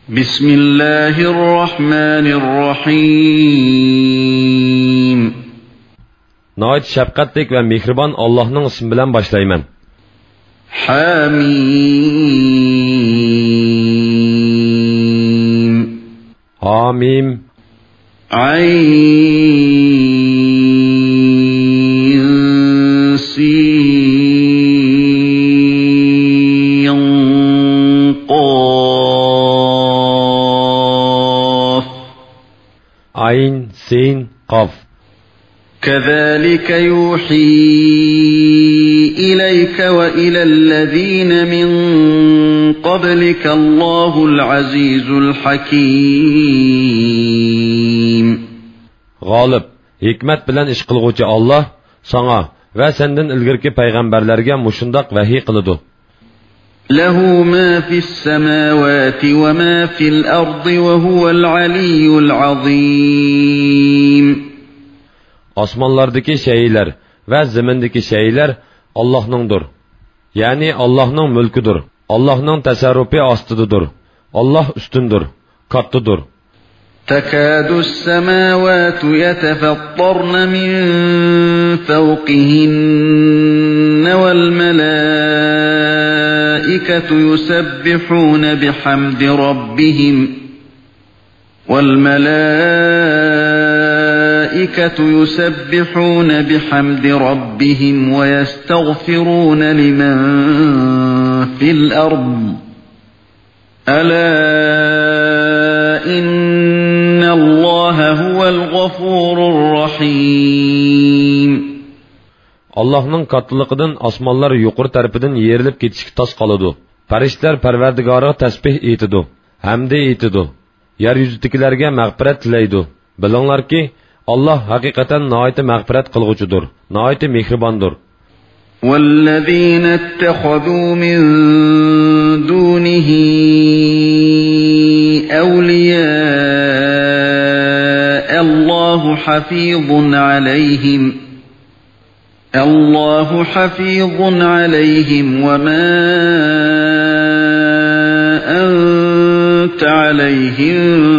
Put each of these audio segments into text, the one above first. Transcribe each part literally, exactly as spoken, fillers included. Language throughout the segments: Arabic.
Bismillahirrahmanirrahim. Nəhayət şəfqətlik və mehriban Allah'ın ismi bilan başlayman. Hamim. Hamim. Ayn sin qaf. Ayn sin qaf. كذلك يوحي إليك وإلى الذين من قبلك الله العزيز الحكيم. G'olib, hikmat bilan ish qilguvchi Alloh sana va sendan ilgirki payg'ambarlarga mushundoq vahiy qiladi. له ما في السماوات وما في الأرض وهو العلي العظيم. Osmonlardagi shaylar va zamindagi shaylar Allohningdir. Ya'ni Allohning mulkidir. Allohning tasarrufi ostidadir. Alloh ustundir, kattadir. تكاد السماوات يتفطرن من فوقهن والملائكة يسبحون بحمد ربهم والملائكة يسبحون بحمد ربهم ويستغفرون لمن في الأرض ألا إن الله هو الغفور الرحيم. Allah'ın katlılıqdan osmonlar yuqori tarafidan yerilib ketishga tos qoladi. Farishtalar Parvardigoriga tasbih aytidi, hamd aytidi. Yer yuzidagilarga mag'firat tilaydi. Bilinglarki, Allah haqiqatan nihoyat mag'firat qilguvchidir, nihoyat mehribondir. والذين اتخذوا من دونه أولياء الله حفيظ عليهم الله حفيظ عليهم وما أنت عليهم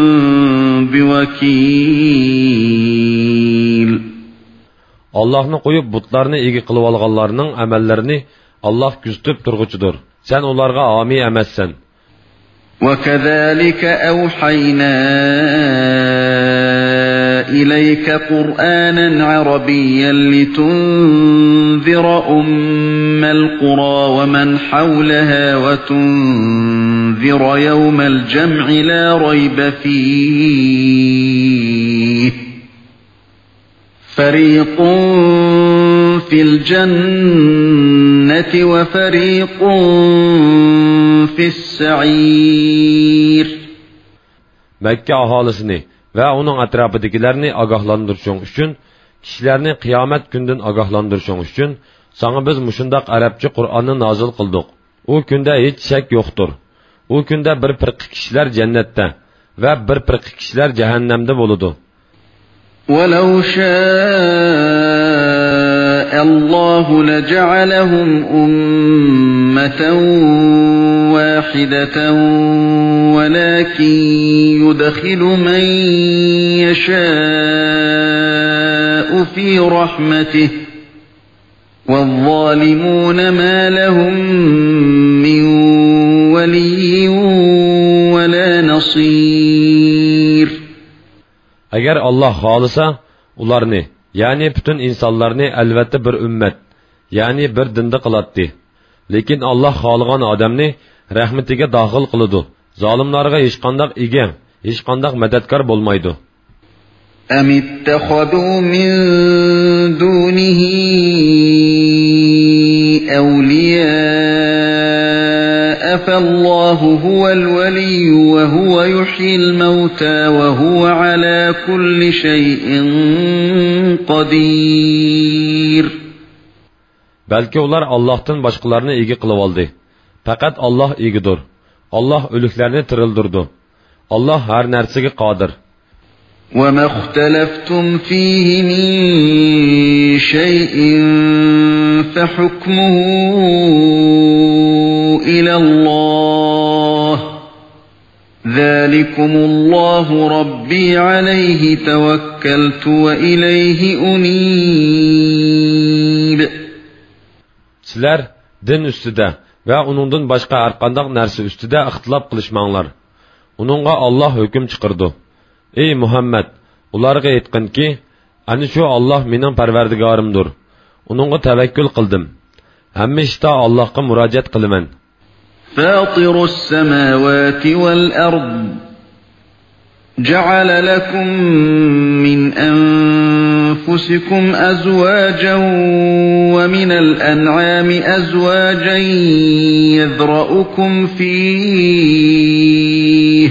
بوكيل. Allah'ını qoyub butlarını egi qılıb alğanlarının əməllərini Allah küzütüb turğucudur. Sen onlarga ami eməzsən. وَكَذَلِكَ أَوْحَيْنَا إِلَيْكَ قُرْآنًا عَرَبِيًّا لِتُنذِرَ أُمَّ الْقُرَى وَمَنْ حَوْلَهَا وَتُنذِرَ يَوْمَ الْجَمْعِ لَا رَيْبَ فِيهِ فريق في الجنة وفريق في السعير. Mekke ahalisini ve onun atrafıdakilerini agahlandırışın üçün, kişilerini kıyamet günden agahlandırışın üçün, sana biz muşundak Arapça Kur'an'ı nazil kıldık. O günde hiç şek yoktur. O günde bir pırkı kişiler cennette ve bir pırkı kişiler cehennemde buludu. وَلَوْ شَاءَ اللَّهُ لَجَعَلَهُمْ أُمَّةً وَاحِدَةً وَلَكِنْ يُدْخِلُ مَنْ يَشَاءُ فِي رَحْمَتِهِ وَالظَّالِمُونَ مَا لَهُمْ مِنْ وَلِيٍّ وَلَا نَصِيرٍ. Eğer Allah halisa, ularını, yani bütün insanlarını elbette bir ümmet, yani bir dinde kılattı. Lekin Allah halıgan adamını rahmetiga dahil kılıdı. Zalimlarga hiç kandak igen, hiç kandak medetkar bolmaydı. أَمِ اتَّخَذُوا مِنْ دُونِهِ أَوْلِيَاءَ فَاللَّهُ هُوَ الْوَلِيُّ وَهُوَ يُحْيِي الْمَوْتَى وَهُوَ عَلَى كُلِّ شَيْءٍ قَدِيرٌ. Belki ular Allah'tan başkalarını igi kılıp aldı. Fakat Allah igidir. Allah ölüklerini tirildirdi. Allah her nersege qadir. وَمَا اخْتَلَفْتُمْ فِيهِ مِنْ شَيْءٍ فَحُكْمُهُ إِلَى اللَّهِ ذلكم الله ربي عليه توكلت وإليه أنيب. Sizler din üstüde ve onundan başka her qandaq narsa üstüde ixtilaf qilishmanglar. Onunğa Allah hüküm çıqırdı. Ey Muhammed, ularga aytqin ki, ani şu Allah mening parvardigorimdir. Onunğa tavakkul qildim. Hamma ishda Allohga murojaat qilaman. فاطر السماوات والأرض جعل لكم من أنفسكم أزواجا ومن الأنعام أزواجا يذرأكم فيه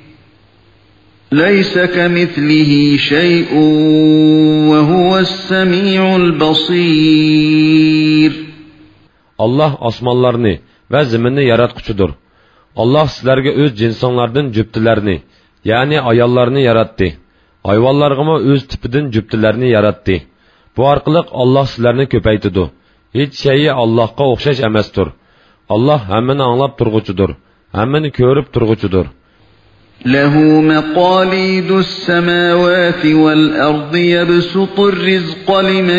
ليس كمثله شيء وهو السميع البصير. Allah osmonlarni ve zeminni yaratquchidir. Allah sizlarga o'z jinsonlardan jüptilarni, ya'ni ayollarni yaratdi. Hayvonlarga o'z tipidan jüptilarni yaratdi. Bu orqali Allah sizlarni ko'paytidi. Hech şeyi Allohga o'xshash emasdir. Allah hammani anglab turg'uchidir, hammani ko'rib turg'uchidir. له مقاليد السماوات والأرض يبسط الرزق لمن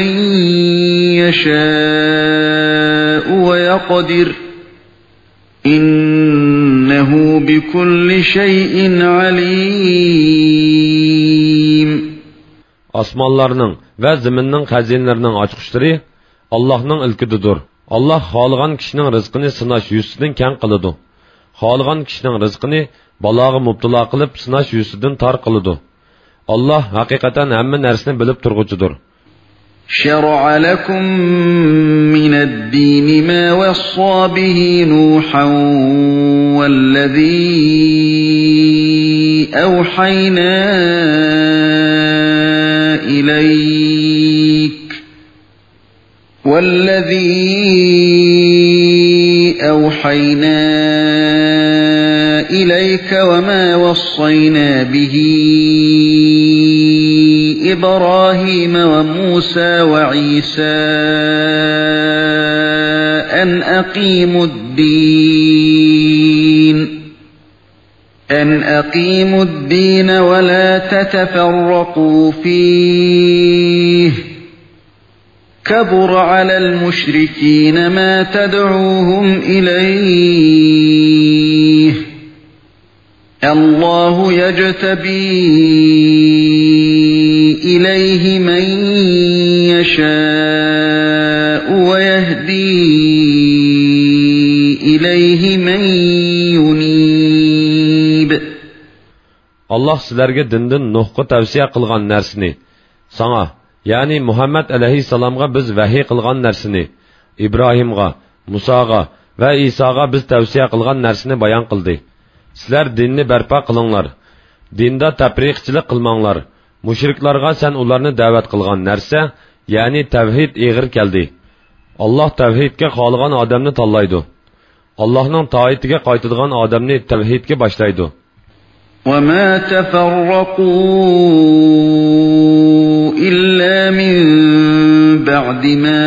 يشاء ويقدر إنه بكل شيء عليم. Osmonlarning va zaminning xazinalarining ochqishlari Allohning ilkididir. Allah xohlagan kishining rizqini sinash yuzidan keng qiladi. Xohlagan kishining rizqini baloga mubtalo qilib sinash yuzidan tor qiladi. Allah haqiqatan hamma narsani bilib turg'uchidir. شرع لكم من الدين ما وصى به نوحا والذي أوحينا إليك والذي أوحينا إليك وما وصينا به إبراهيم وموسى وعيسى أن أقيموا الدين أن أقيموا الدين ولا تتفرقوا فيه كبر على المشركين ما تدعوهم إليه الله يجتبي إليه من يشاء ويهدي إليه من ينيب. Allah sizlarga dindan Nuhga tavsiya qilgan narsani, sana, ya'ni Muhammad alayhissalomga biz vahiy qilgan narsani, Ibrohimga, Musoga va Isoga biz tavsiya qilgan narsani bayon qildi. Sizlar dinni barpo qilinglar. Dinda tafriqchilik qilmanglar. Mushriklarga sen ularni da'vat qilgan narsa, ya'ni tavhid eg'ir keldi. Allah tavhidga xohlagan odamni tanlaydi. Allohning toatiga qaytadigan odamni tavhidga boshlaydi. وَمَا تَفَرَّقُوا إِلَّا مِن بَعْدِ مَا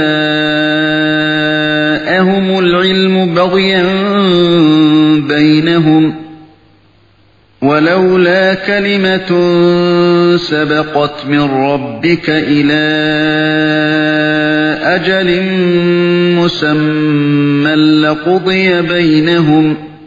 جَاءَهُمُ الْعِلْمُ بَغْيًا بَيْنَهُمْ وَلَوْلَا كَلِمَةٌ سَبَقَتْ مِن رَّبِّكَ إِلَى أَجَلٍ مُّسَمًّى لَّقُضِيَ بَيْنَهُمْ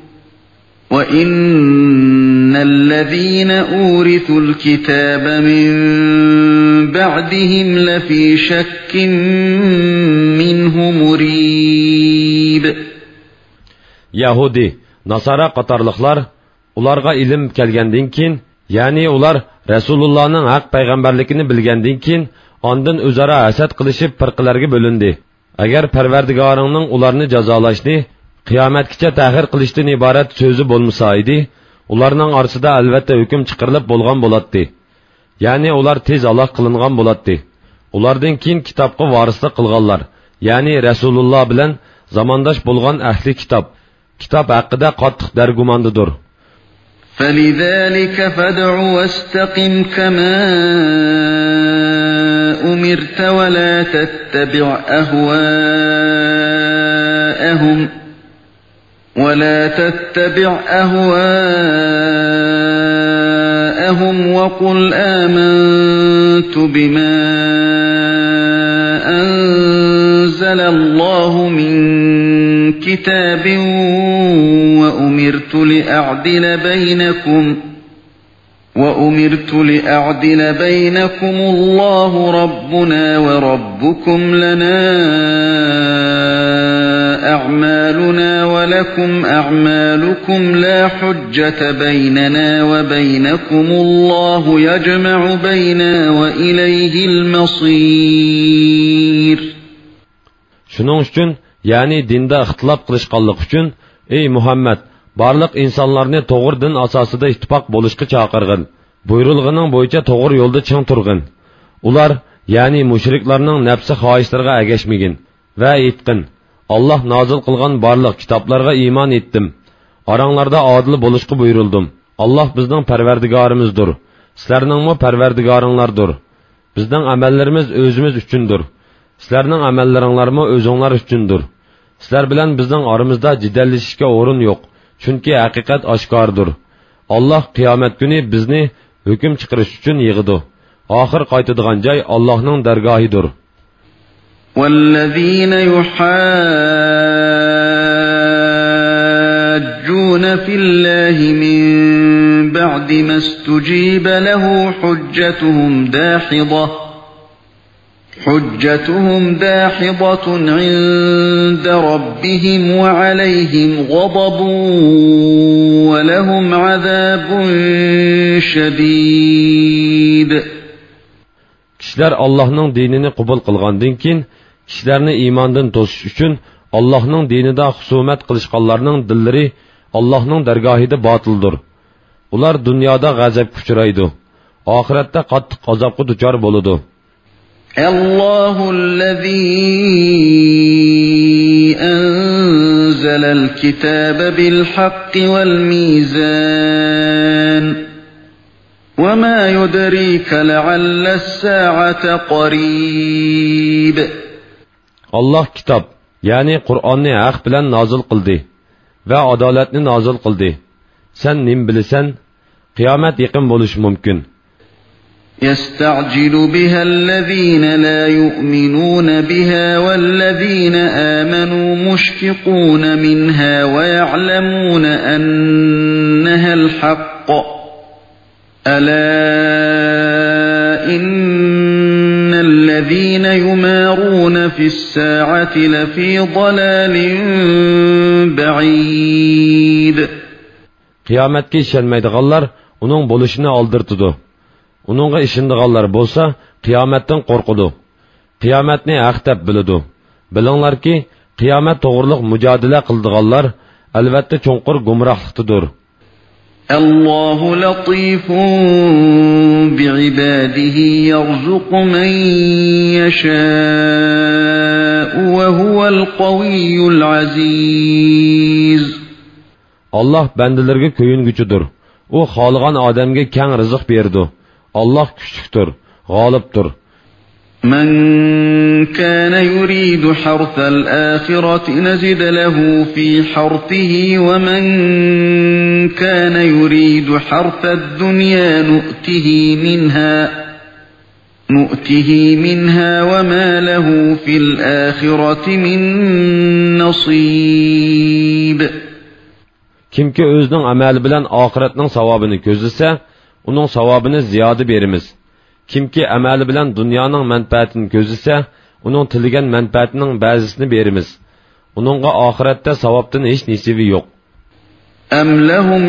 وَإِنَّ الَّذِينَ أُورِثُوا الْكِتَابَ مِن بَعْدِهِمْ لَفِي شَكٍّ مِّنْهُ مُرِيبٍ. Yahudi, Nasara qatarlıqlar ularga ilim kelgandan keyin, ya'ni ular Rasulullahning haq payg'ambarligini bilgandan keyin, ondan o'zaro hasad qilishib firqalarga bo'lindi. Agar Parvardigoringning ularni jazolashni qiyomatgacha ta'xir qilishdan iborat so'zi bo'lmasa edi, ularning orasida albatta hukm chiqarilib bo'lgan bo'ladi. Ya'ni ular tez aloq qilingan bo'ladi. Ulardan keyin kitobga varislik qilganlar, ya'ni Rasululloh bilan zamondosh bo'lgan ahli kitob, kitob haqida qattiq dargumondidir. فَلِذَلِكَ فَادْعُ وَاسْتَقِمْ كَمَا أُمِرْتَ وَلَا تَتَّبِعْ أَهْوَاءَهُمْ وَلَا تَتَّبِعْ أَهْوَاءَهُمْ معهم وقل آمنت بما أنزل الله من كتاب وأمرت لأعدل بينكم وأمرت لأعدل بينكم الله ربنا وربكم لنا أعمالنا ولكم أعمالكم لا حجة بيننا وبينكم الله يجمع بيننا وإليه المصير. Şunun üçün, yani dinde ixtilaf qilishqanlik üçün, ey Muhammed, barliq insonlarni to'g'ri din asosida ittifoq bo'lishga chaqirg'in. Buyurilganing bo'yicha to'g'ri yo'lda ching turg'in. Ular, ya'ni mushriklarning nafsi xohishlariga agashmagin va aytqin: Allah nozil qilgan barliq kitoblarga iymon etdim. Oranglarda adil bo'lishga buyurildim. Allah bizning Parvardigorimizdir. Sizlarningmi Parvardigoringlardir. Bizning amallarimiz o'zimiz uchundir. Sizlarning amallaringlarmi o'zinglar uchundir. Sizlar bilan bizning oramizda jidallashishga o'rin yo'q. Chunki haqiqat oshkordir. Allah qiyomat kuni bizni hukm chiqarish uchun yig'idi. Oxir qaytadigan joy Allohning dargohidir. والذين يحاجون في الله من بعد ما استجيب له حجتهم داحضة حجتهم داحضة عند ربهم وعليهم غضب ولهم عذاب شديد. Kişiler Allah'ın dinini qabul qilgandan keyin kishilarni iymondan to'sish uchun Allohning dinida husumat qilishganlarning dillari Allohning dargohida botildir. Ular dunyoda g'azabga uchraydi. Oxiratda qattiq azobga duchor bo'ladi. Allohu allazi anzalal kitaba bil haqqi wal mizan. وَمَا يُدْرِيكَ لَعَلَّ السَّاعَةَ قَرِيبٌ. Allah kitap, yani Kur'an'ı haq bilan nazil qildi ve adaletni nazil qildi. Sen nim bilsen, kıyamet yaqin bo'lishi mumkin. يَسْتَعْجِلُ بِهَا الَّذِينَ لَا يُؤْمِنُونَ بِهَا وَالَّذِينَ آمَنُوا مُشْفِقُونَ مِنْهَا وَيَعْلَمُونَ أَنَّهَا الْحَقُّ. ألا إن الذين يمارون في الساعة لفي ضلال بعيد. Kıyametke işenmeydiğanlar onun buluşunu aldırtıdı. Onunla işindiğanlar bolsa kıyametten korkudu. Kıyametni haq deb bilidu. Bilinglar ki kıyamet toğırlıq mücadele kıldıqanlar elbette çonqur gumrahlıqtıdır. Allahu latifun bi'ibadihi yarzuqu men yasha'u ve huvel qaviyyul aziz. Allah bendilerge köyüngüçüdür. O xalığan adamge keng rızık berdi. Allah küçüktür, galiptir. من كان يريد حرث الآخرة نزد له في حرثه ومن كان يريد حرث الدنيا نؤته منها نؤته منها وما له في الآخرة من نصيب. Kimki özünün ameli bilen ahiretinin savabını gözlese, onun savabını ziyade berimiz. Kimki amali bilan dunyoning manfaatini ko'zlasa, uning tilgan manfaatining ba'zisini beramiz. Uningga oxiratda savobdan hech nasibi yo'q. Am lahum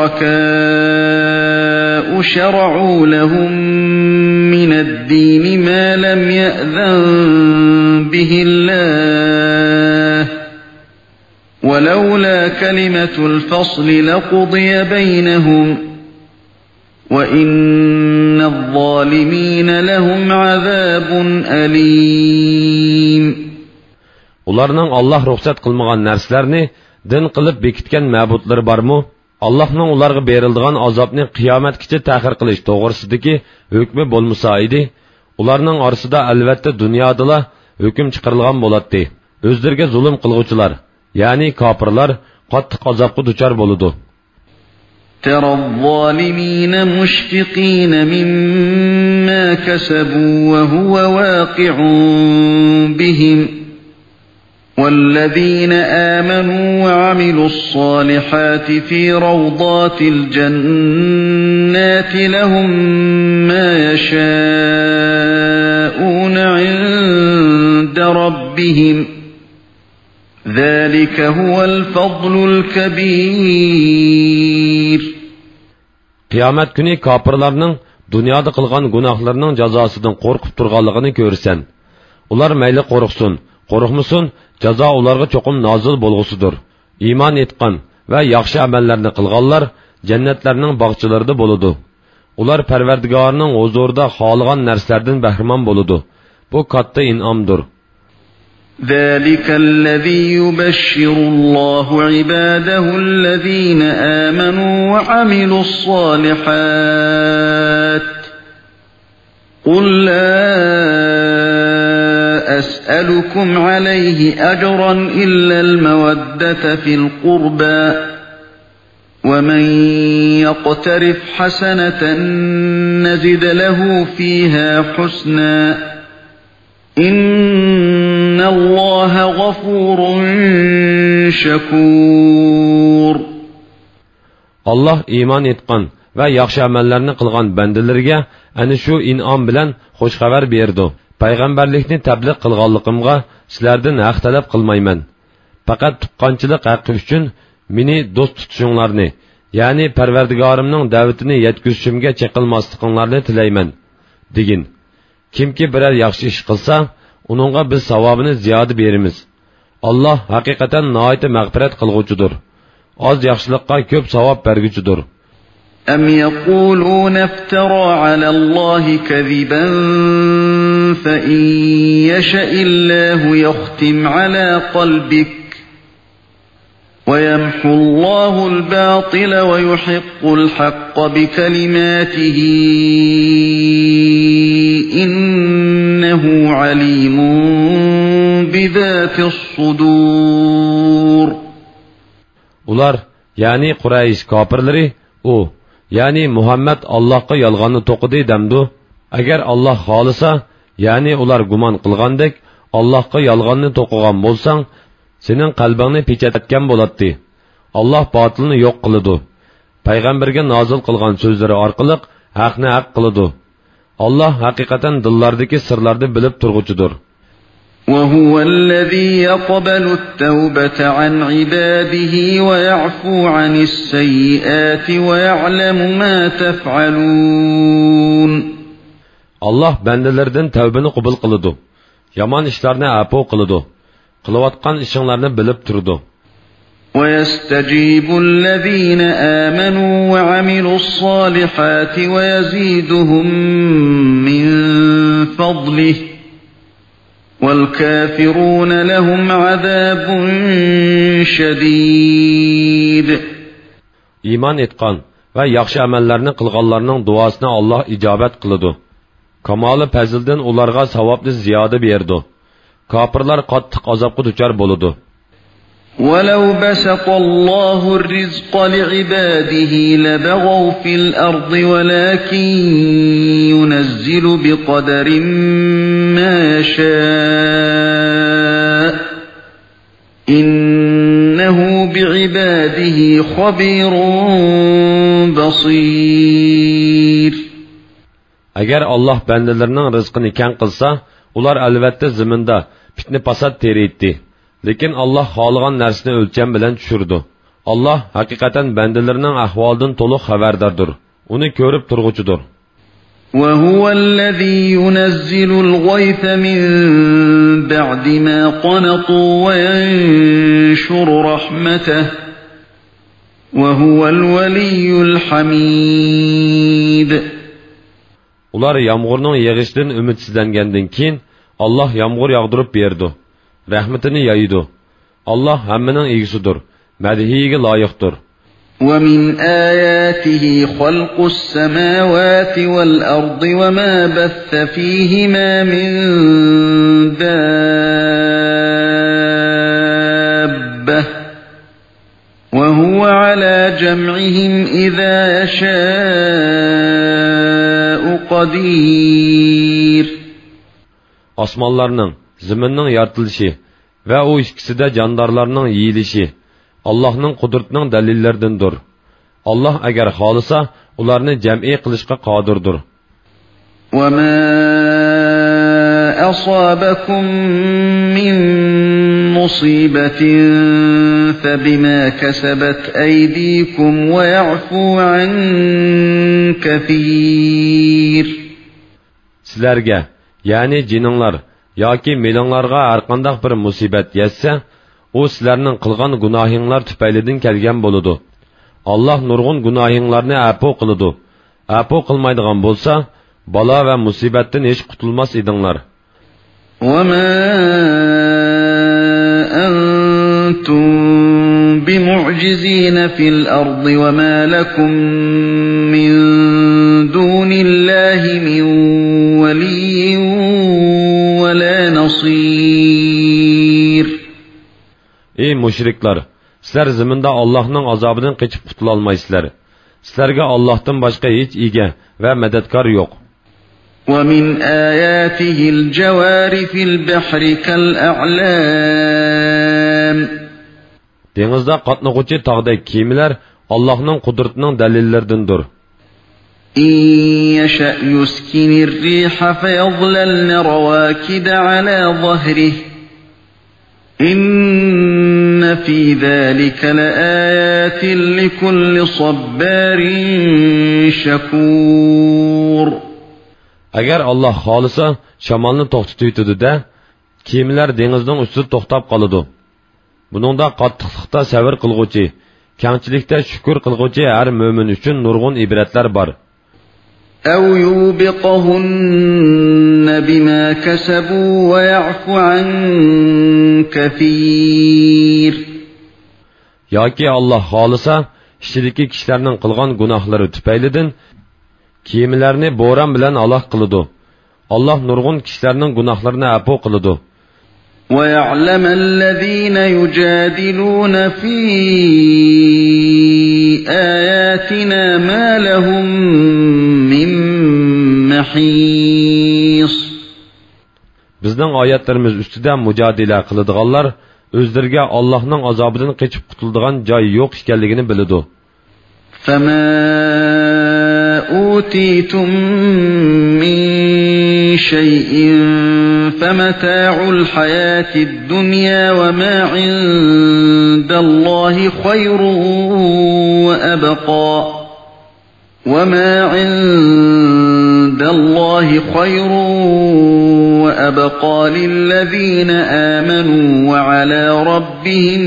shuraka'u shar'u lahum min ad-din ma lam ya'zan bihi Allah. ولولا كلمة الفصل لقضي بينهم وَإِنَّ الظَّالِمِينَ لَهُمْ عَذَابٌ أَلِيمٌ. Ularning Allah ruxsat qilmagan narsalarni din qilib bekitgan ma'budlari bormi? Allohning ularga beriladigan azobni qiyomatgacha ta'xir qilish to'g'risidagi hukmi bo'lmasa edi, ularning orasida albatta dunyodala hukm chiqarilgan bo'ladi. O'zlariga zulm qilguvchilar, ya'ni kofirlar qattiq azobga duchor bo'ladi. ترى الظالمين مشفقين مما كسبوا وهو واقع بهم والذين آمنوا وعملوا الصالحات في روضات الجنات لهم ما يشاءون عند ربهم ذلك هو الفضل الكبير. Qiyomat kuni kofirlarning dunyoda qilgan gunohlarining jazosidan qo'rqib turganligini ko'rsan. Ular mayli qo'rqsin, qo'rqmasin, jazo ularga cho'qim nozil bo'lg'usidir. Iymon etgan va yaxshi amallarni qilganlar jannatlarning bog'chalarida bo'ladi. Ular Parvardigorning huzurida xohlagan narsalardan bahramon bo'ladi. Bu katta in'omdir. ذلك الذي يبشر الله عباده الذين آمنوا وعملوا الصالحات قل لا أسألكم عليه أجرا إلا المودة في القربى ومن يقترف حسنة نزد له فيها حسنا إن الله غفور شكور. Allah iman etgan va yaxshi amallarni qilgan bandalarga ana shu in'om bilan xush xabar berdi. Payg'ambarlikni tabliq qilganligimga sizlardan haq talab qilmayman. Faqat tuqqanchilik haqqi uchun meni do'st tutishinglarni, ya'ni Parvardigorimning da'vatini yetkazishimga chaqilmasliklarini tilayman, degin. Kimki biror yaxshi ish qilsa, uningga biz savobini ziyoda beramiz. Alloh haqiqatan nihoyat mag'firat qilguvchidir. Oz yaxshilikqa ko'p savob berguchidir. أم يقولون افترى على الله كذبا فإن يشأ الله يختم على قلبك ويمحو الله الباطل ويحق الحق بكلماته إنه عليم بذات الصدور. Ular, yani Quraysh kafirleri, o, yani Muhammed Allah'a yalganı toqidi demdu. Agar Allah xolisa, yani ular guman qilgandek, Allah'a yalganı toqigan bolsang, senin qalbingni pechatgan bo'ladi. Allah batılni yo'q qiladi. Payg'ambarga nozil qilgan so'zlari orqali haqni haq qiladi. Allah haqiqatan dillardagi sirlarni bilib turg'uchidir. وهو الذي يقبل التوبة عن عباده ويعفو عن السيئات ويعلم ما تفعلون. Allah bandalardan tavbani qabul qiladi. Yomon ishlarni afu qiladi. Qilayotgan ishinglarni bilib turdi. ويستجيب الذين آمنوا وعملوا الصالحات ويزيدهم من فضله والكافرون لهم عذاب شديد. İman etgan ve yaxshi amallarni qilganlarning duosini Allah ijobat qiladi. Kamoli fazildan ularga savobni ziyoda berdi. Kafirlar qattiq azobga duchor bo'ladi. ولو بسط الله الرزق لعباده لبغوا في الأرض ولكن ينزل بقدر ما يشاء إنه بعباده خبير بصير. Agar Allah bandalarning rizqini keng qilsa, ular albatta zaminda fitna fasod teraydi. Lekin Allah xohlagan narsani o'lcham bilan tushirdi. Allah haqiqatan bandalarning ahvolidan to'liq xabardardir. Uni ko'rib turg'uchidir. وهو الذي ينزل الغيث من بعد ما قنطوا وينشر رحمته وهو الولي الحميد. Ular yağmurning yig'ishidan umidsizlangandan keyin Allah yağmur yağdırıp berdi. Rahmetini yaydı. Allah hammaning egisidir. Madhiyiga loyiqdir. ومن آياته خلق السماوات والأرض وما بث فيهما من دابة وهو على جمعهم إذا يشاء قدير. Osmonlarning, zaminning yaratilishi va u ikkisida jondarlarning yeyilishi Allohning qudratining dalillaridandir. Alloh agar xolisa, ularni jam'i qilishga qodirdir. وما أصابكم من مصيبة فبما كسبت أيديكم ويعفو عن كثير. Sizlarga, ya'ni jininglar yoki melinglarga har qanday bir musibat yetsa, u sizlarning qilgan gunohinglar tufaylidan kelgan bo'ladi. Alloh nurg'un gunohinglarni afu qiladi. Afu qilmaydigan bo'lsa, balo va musibatdan hech qutulmas edinglar. وما أنتم بمعجزين في الأرض وما لكم من دون الله من ولي ولا نصير. Ey müşrikler! Sizler ziminde Allah'ın azabından kaçıp kutulalmaysızlar. Sizlerge Allah'tan başka hiç ige ve medetkar yok. وَمِنْ آيَاتِهِ الْجَوَارِ فِي الْبَحْرِ كَالْأَعْلَامِ. Denizde katnıgıcı tağdaki kemiler Allah'ın kudretinin delillerindendir. إِنْ يَشَأْ يُسْكِنِ الرِّيحَ فَيَظْلَلْنَ رَوَاكِدَ عَلَى ظَهْرِهِ إِنَّ فِي ذَلِكَ لَآيَاتٍ لِكُلِّ صَبَّارٍ شَكُورٍ. Agar Allah xolisa shamolni to'xtataydi-da, kemilar dengizning ustida to'xtab qoladi. Buningda qattiqlikda sabr qilguvchi, kamchilikda shukr qilguvchi har mo'min uchun nurg'un ibratlar bor. أَوْ يُوبِقَهُنَّ بِمَا كَسَبُوا وَيَعْفُ عَنْ كَثِيرٍ. Yoki Allah xolisa ishidagi kishilarning qilgan gunohlari tufaylidan kiyimlarni bo'ron bilan aloq qiladi. Alloh nurg'un kishilarning gunohlarini afu qiladi. وَيَعْلَمَ الَّذِينَ يُجَادِلُونَ فِي آيَاتِنَا مَا لَهُم مِّن مَّحِيصٍ. Bizning oyatlarimiz ustida mujodila qiladiganlar o'zlariga Allohning azobidan qochib qutuladigan joy yo'q ekanligini biladi. فَمَا أُوتِيتُم مِّن شَيْءٍ فَمَتَاعُ الْحَيَاةِ الدُّنْيَا وَمَا عِندَ اللَّهِ خَيْرٌ وَأَبْقَى وَمَا عِندَ اللَّهِ خَيْرٌ وَأَبْقَى لِلَّذِينَ آمَنُوا وَعَلَى رَبِّهِمْ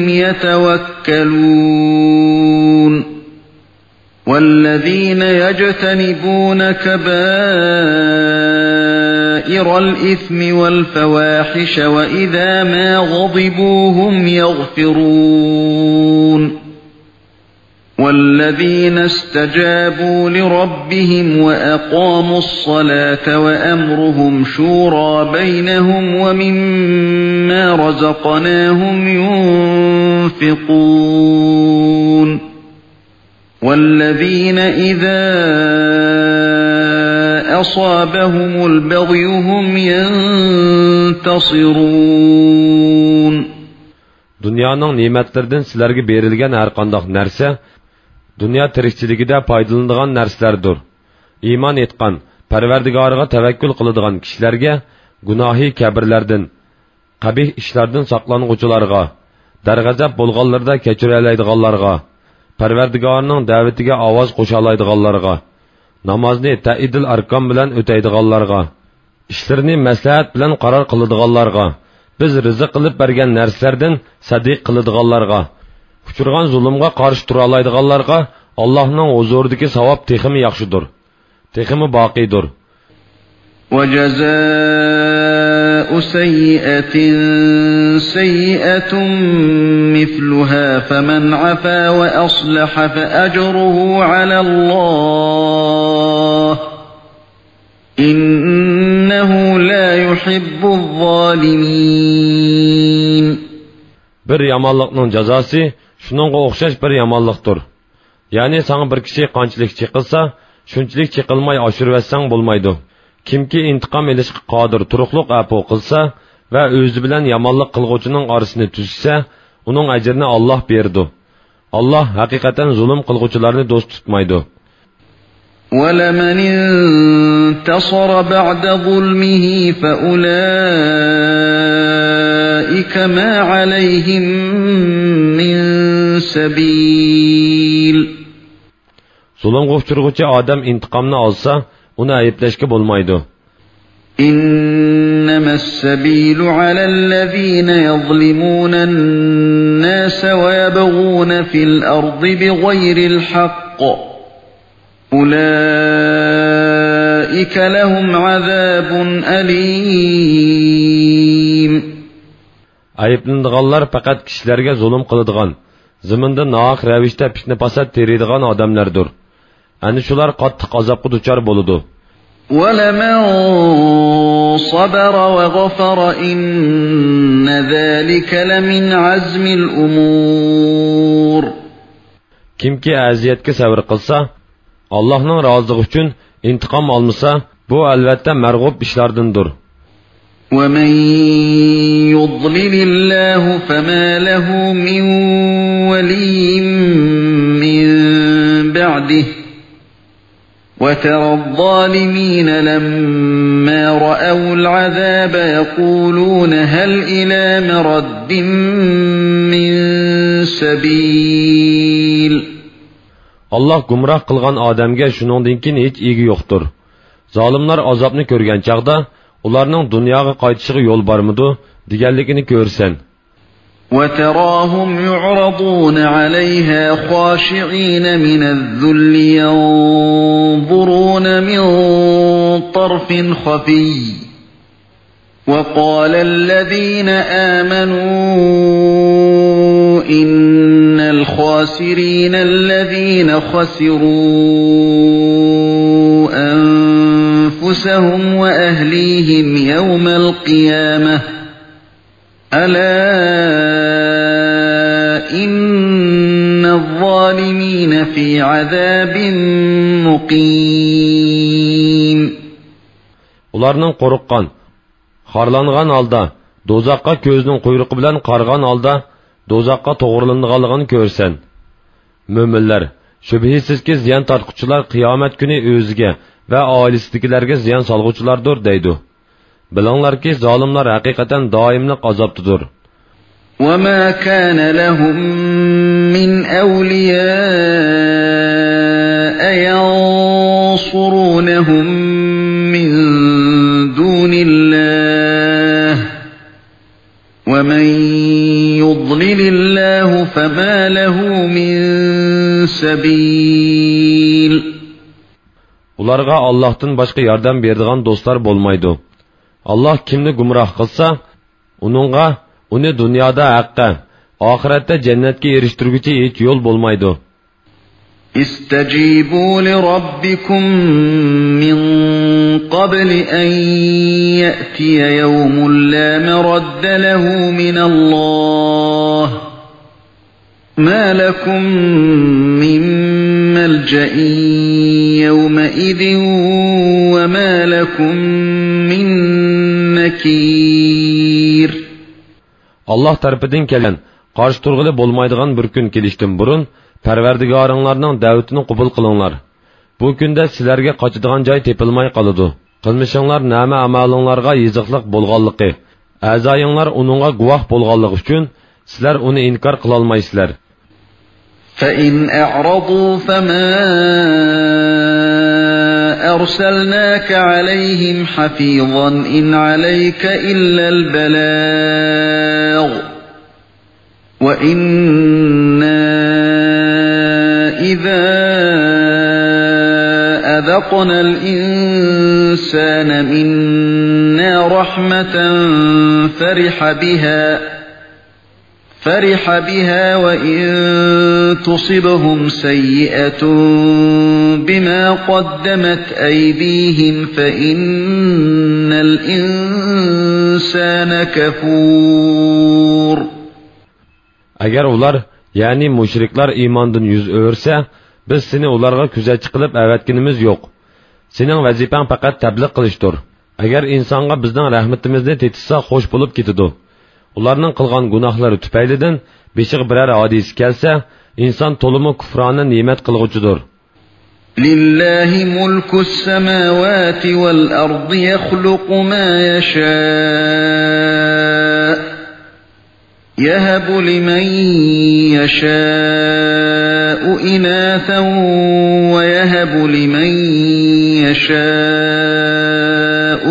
يَتَوَكَّلُونَ. وَالَّذِينَ يَجْتَنِبُونَ كَبَائِرَ الْإِثْمِ وَالْفَوَاحِشَ وَإِذَا مَا غَضِبُوا هُمْ يَغْفِرُونَ. وَالَّذِينَ اسْتَجَابُوا لِرَبِّهِمْ وَأَقَامُوا الصَّلَاةَ وَأَمْرُهُمْ شُورَى بَيْنَهُمْ وَمِمَّا رَزَقْنَاهُمْ يُنْفِقُونَ. وَالَّذِينَ إِذَا أَصَابَهُمُ الْبَغْيُ هُمْ يَنْتَصِرُونَ. Dünyanın nimetlerden sizlerge berilgen her qandaq narsa, dünya tirikçiligida faydalanadigan narsalardir. İman etgan, Parvardigoriga tavakkul qiladigan kishilarga gunohi kabirlardan, qabih ishlardan saqlanuvchilarga, darg'azab bo'lganlarda kechiralaydiganlarga, Parvardigorining da'vatiga ovoz qo'sha oladiganlarga, namozni ta'idil arkom bilan o'taydiganlarga, ishlarini maslahat bilan qaror qiladiganlarga, biz rizq qilib bergan narsalardan sadiq qiladiganlarga, uchirgan zulmga qarshi tura oladiganlarga Allohning huzuridagi savob texmi yaxshidir, texmi boqiydir. وَجَزَاءُ سَيِّئَةٍ سَيِّئَةٌ مِثْلُهَا فَمَنْ عَفَا وَأَصْلَحَ فَأَجْرُهُ عَلَى اللَّهِ إِنَّهُ لَا يُحِبُّ الظَّالِمِينَ. Bir yamanlıqның cazası şununğa o'xshash bir yamanlıqdır. ya'ni sana bir kishi qanchalik chiqilsa shunchalik chiqilmay oshirvassang bo'lmaydi. Kimki intiqom olishga qodir turuqliq apo qilsa va o'zi bilan yomonlik qilguvchining orasini tuzsa, uning ajrini Alloh berdi. Alloh haqiqatan zulm qilguvchilarni do'st tutmaydi. وَلَمَنِ انْتَصَرَ بَعْدَ ظُلْمِهِ فَأُولَئِكَ مَا عَلَيْهِمْ مِنْ سَبِيلٍ. Zulmga uchirguvchi odam intiqomni olsa, uni ayblashga bo'lmaydi. إنما السبيل على الذين يظلمون الناس ويبغون في الأرض بغير الحق أولئك لهم عذاب أليم. Ayıplandıqanlar faqat kişilərə zulm qılıdığan, zimində naq rəvişdə fitnə fasad teriydigan adamlardır. Ani şular qattiq azabqa duçar boludu. وَلَمَنْ صَبَرَ وَغَفَرَ إِنَّ ذَلِكَ لَمِنْ عَزْمِ الْأُمُورِ. Kimki əziyyətə səbr qılsa, Allah'ın razılığı üçün intiqam almasa, bu əlbəttə mərğub işlərdəndir. وَمَنْ يُضْلِلِ اللَّهُ فَمَا لَهُ مِنْ وَلِيٍّ مِنْ بَعْدِهِ وَتَرَى الظَّالِمِينَ لَمَّا رَأَوُا الْعَذَابَ يَقُولُونَ هَلْ إِلَى مَرَدٍّ مِنْ سَبِيلٍ. Allah gumrah qılğan adamga shuningdan keyin hech egi yo'qdir. Zolimlar azobni ko'rgan chaqda ularning dunyoga qaytishiga yo'l bormidi deganligini ko'rsan. وَتَرَاهُمْ يُعْرَضُونَ عَلَيْهَا خَاشِعِينَ مِنَ الذُّلِّ يَنظُرُونَ مِنْ طَرْفٍ خَفِيٍّ وَقَالَ الَّذِينَ آمَنُوا إِنَّ الْخَاسِرِينَ الَّذِينَ خَسِرُوا أَنفُسَهُمْ وَأَهْلِيهِمْ يَوْمَ الْقِيَامَةِ أَلَا إِنَّ الظَّالِمِينَ فِي عَذَابٍ مُقِيمٍ. Ularning qo'rqqan, xorlangan holda, dozaqqa ko'zning quyruqi bilan qargan holda, dozaqqa to'g'rilanganligini ko'rsan. Mo'minlar, shubhisizki ziyon tortquchilar qiyomat kuni o'ziga va oilasidagilarga ziyon solg'uvchilardir deydi. Bilinglarki, zolimlar haqiqatan doimli azobdadir. وَمَا كَانَ لَهُم مِّنْ أَوْلِيَاءَ يَنصُرُونَهُم مِّن دُونِ اللَّهِ وَمَن يُضْلِلِ اللَّهُ فَمَا لَهُ مِن سَبِيلٍ. Ularga Allah'tan başqa yardım berdigan dostlar bolmaydı. Allah kimni gumroh qilsa, uningga, uni dunyoda haqqa, oxiratda jannatga erishtirguchi hech yo'l bo'lmaydi. استجيبوا لربكم من قبل أن يأتي يوم لا مرد له من الله ما لكم من ملجأ يومئذ وما لكم من نكير. Allah tarafından gelen, qarşı turğulu bolmaydigan bir gün kelishdan burun, Parvardigoringlarning da'vatini qabul qilinglar. Bu kunda sizlarga qochadigan joy tepilmay qoladi. Qilmishinglar nama amalinglarga yiziqliq bo'lganligi, a'zoyinglar uningga guvoh bo'lganligi uchun sizlar uni inkor qila olmaysizlar. فَإِنْ أَعْرَضُوا فَمَا أَرْسَلْنَاكَ عَلَيْهِمْ حَفِيظًا إِنْ عَلَيْكَ إِلَّا الْبَلَاغُ وَإِنَّا إِذَا أَذَقْنَا الْإِنسَانَ مِنَّا رَحْمَةً فَرِحَ بِهَا فَرِحَ بِهَا وَإِن تُصِبْهُمْ سَيِّئَةٌ بِمَا قَدَّمَتْ أَيْدِيهِمْ فَإِنَّ الْإِنسَانَ كَفُورٌ. Agar ular, yani müşrikler imandan yüz öğürse, Biz seni ularga kuzatchi qilib avatganimiz yo'q. Sening vazifang faqat tabliq qilishdir. Agar insonga bizning rahmatimizni tetishsa xo'sh bo'lib ketadi. Ularning qilgan gunohlari tufaylidan beshiq biror hodisa kelsa, inson to'limi kufrona ne'mat qilg'uchidir. Lillahi mulkus samawati wal ardi yakhluqu ma yasha. Yahabu liman yasha'u inathan wa yahabu liman yasha'u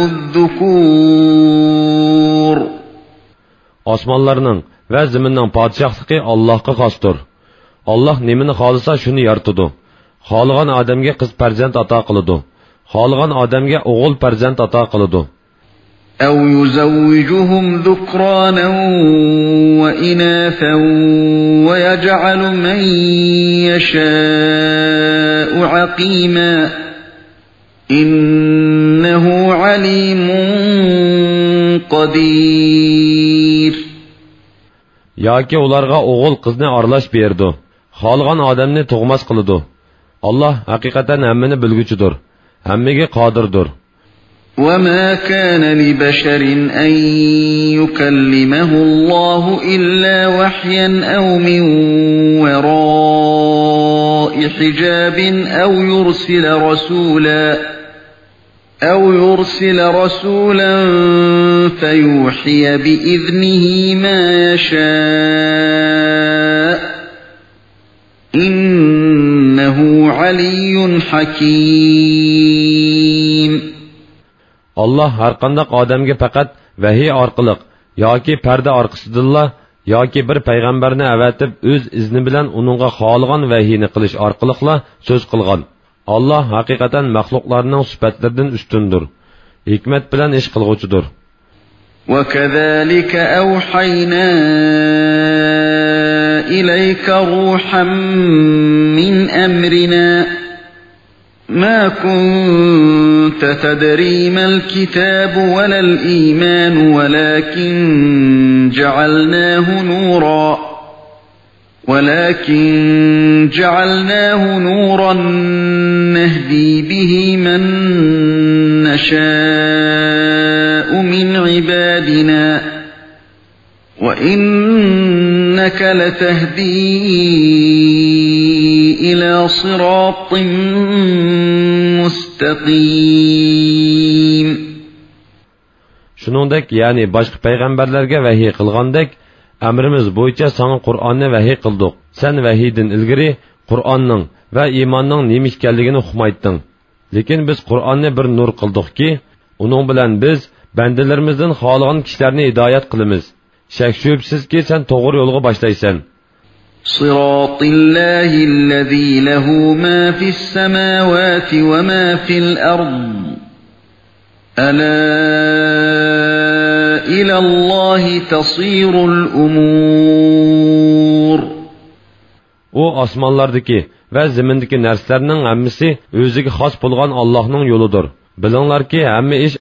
dhukur. Osmonlarning va zaminning podshohligi Allohga xosdir. Alloh nimani xolisa shuni yaratadi. Xohlagan odamga qiz farzand ato qiladi. Xohlagan odamga o'g'il farzand ato qiladi. أو يزوجهم ذكرانا وإناثا ويجعل من يشاء عقيما إنه عليم قدير. Yoki ularga o'g'il qizni aralash berdi. Xohlagan odamni tug'mas qiladi. Alloh haqiqatan hammani bilguchidir, hammaga qodirdir. وما كان لبشر أن يكلمه الله إلا وحيا أو من وراء حجاب أو يرسل رسولا أو يرسل رسولا فيوحي بإذنه ما يشاء إنه علي حكيم. Allah har qanday odamga faqat vahiy orqali yoki parda orqasidilla yoki bir payg'ambarni avatib o'z izni bilan uningga xohlagan vahiyni qilish orqaliqla so'z qilgan. Allah haqiqatan maxluqlarning sifatlaridan ustundir. Hikmat bilan ish qilg'uchidir. وَكَذَلِكَ أَوْحَيْنَا إِلَيْكَ رُوحًا مِّنْ أَمْرِنَا ما كنت تدري ما الكتاب ولا الإيمان ولكن جعلناه نورا ولكن جعلناه نورا نهدي به من نشاء من عبادنا وإنك لتهدي إلى صراط مستقيم. Shuningdek, ya'ni boshqa payg'ambarlarga vahiy qilgandek, amrimiz bo'yicha sana Qur'onni vahiy qildik. Sen vahiydan ilgari Qur'onning va iymonning nima ekanligini uqmayding. Lekin biz Qur'onni bir nur qildikki, uning bilan biz bandalarimizdan xohlagan kishilarni hidoyat qilamiz. Shak shubsizki sen to'g'ri yo'lga boshlaysan. صراط الله الذي له ما في السماوات وما في الأرض ألا إلى الله تصير الأمور. O osmonlardagi va zimindagi narsalarning hammasi o'ziga xos bo'lgan Allohning yo'lidir. Bilinglarki, hamma ish